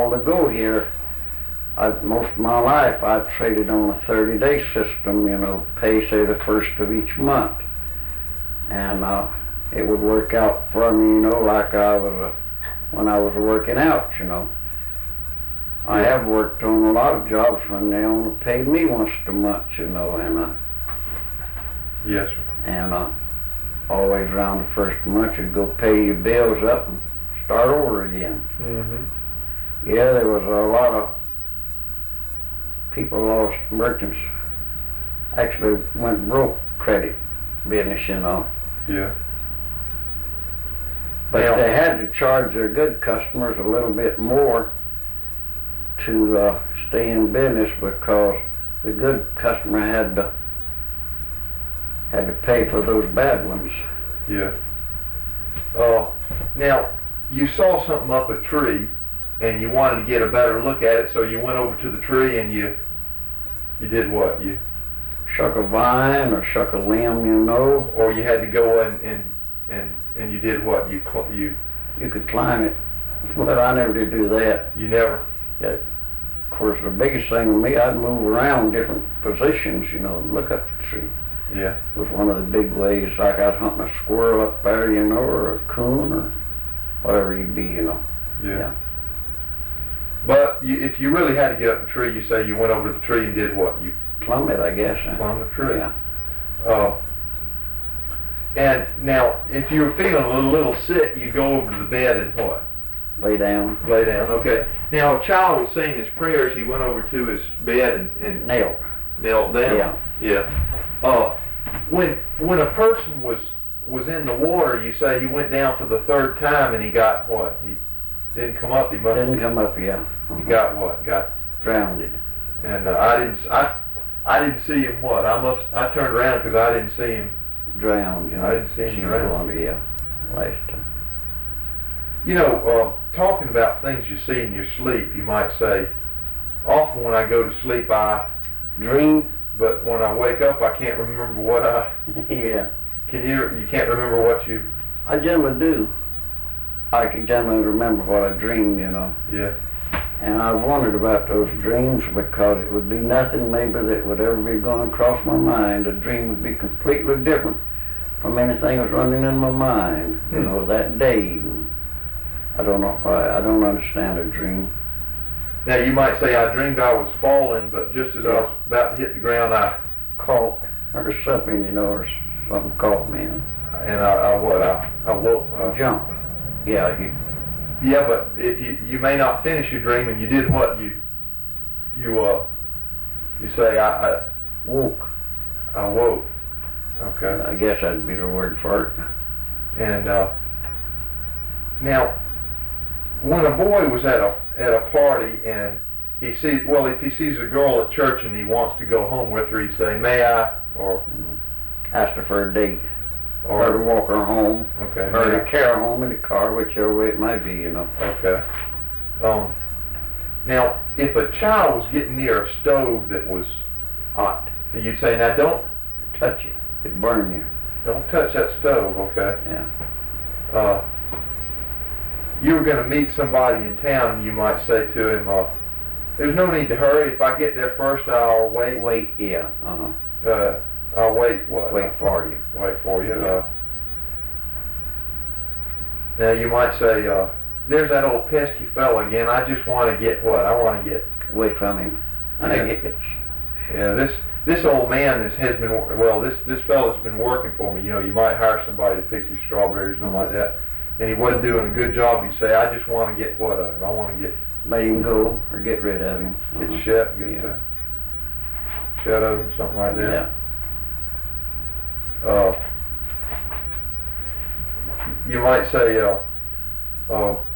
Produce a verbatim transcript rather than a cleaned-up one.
while ago here, I, most of my life I've traded on a thirty-day system, you know, pay say the first of each month. And uh, it would work out for me, you know, like I was uh, when I was working out, you know. I have worked on a lot of jobs when they only paid me once a month, you know, and uh, yes, sir. And uh, always around the first of the month you'd go pay your bills up and start over again. Mm-hmm. Yeah, there was a lot of people lost merchants. Actually went broke credit business, you know. Yeah. But now, they had to charge their good customers a little bit more to uh, stay in business, because the good customer had to had to pay for those bad ones. Yeah. Uh, now, you saw something up a tree, and you wanted to get a better look at it, so you went over to the tree and you you did what? You shuck a vine or shuck a limb, you know. Or you had to go and and and, and you did what? You cl- you you could climb it, but I never did do that. You never. Yeah. Of course, the biggest thing with me, I'd move around different positions, you know, and look up the tree. Yeah. It was one of the big ways, like I was hunting a squirrel up there, you know, or a coon, or whatever you'd be, you know. Yeah. Yeah. But you, if you really had to get up the tree, you say you went over to the tree and did what? You Plumb it, I guess. climbed the tree. Yeah. Uh, and now, if you were feeling a little, little sick, you go over to the bed and what? Lay down. Lay down. Okay. Now, a child was saying his prayers. He went over to his bed and, and Knelt. knelt down. Yeah. Yeah. Uh, when when a person was was in the water, you say he went down for the third time and he got what? He didn't come up. He must. Didn't come up, yeah. He got what? Got drowned. And uh, I didn't. I I didn't see him. What? I must. I turned around because I didn't see him. Drowned, you know. I didn't see him She drown. was under, yeah. Last time. You know, uh, talking about things you see in your sleep, you might say, often when I go to sleep I dream, but when I wake up I can't remember what I... Yeah. Can you, you can't remember what you... I generally do. I can generally remember what I dreamed, you know. Yeah. And I've wondered about those dreams, because it would be nothing maybe that would ever be going across my mind. A dream would be completely different from anything that was running in my mind, you Hmm. know, that day. I don't know why. I don't understand a dream. Now you might say I dreamed I was falling, but just as I was about to hit the ground, I Caught, or something, you know, or something caught me. And and I, I what I, I woke. Uh, jump. Yeah, you, yeah, but if you you may not finish your dream, and you did what you you uh you say I I woke. I woke. Okay. I guess that'd be the word for it. And uh, now, when a boy was at a at a party and he sees, well, if he sees a girl at church and he wants to go home with her, he'd say, "May I?" or ask her for a date, or or to walk her home, okay, or may to I? carry her home in the car, whichever way it might be, you know. Okay. Um, now, if a child was getting near a stove that was Hot. you'd say, "Now don't Touch it. It'd burn you. don't touch that stove." Okay. Yeah. Uh, you were going to meet somebody in town, and you might say to him, uh, "There's no need to hurry. If I get there first, I'll wait. Wait, yeah. Uh-huh. Uh, I'll wait. What? Wait for you. Wait for you." Yeah. Uh, now you might say, uh, "There's that old pesky fella again. I just want to get what? I want to get." Away from him. I Yeah. think it's, Yeah, this this old man is, has been wor- well. This this fella's been working for me. You know, you might hire somebody to pick your strawberries, something like that, and he wasn't doing a good job. You say, "I just want to get what of him? I want to get let him go or get rid of him. get Uh-huh. shut, get Yeah. uh, shut of him, something like that." Yeah. Uh, you might say, uh, uh,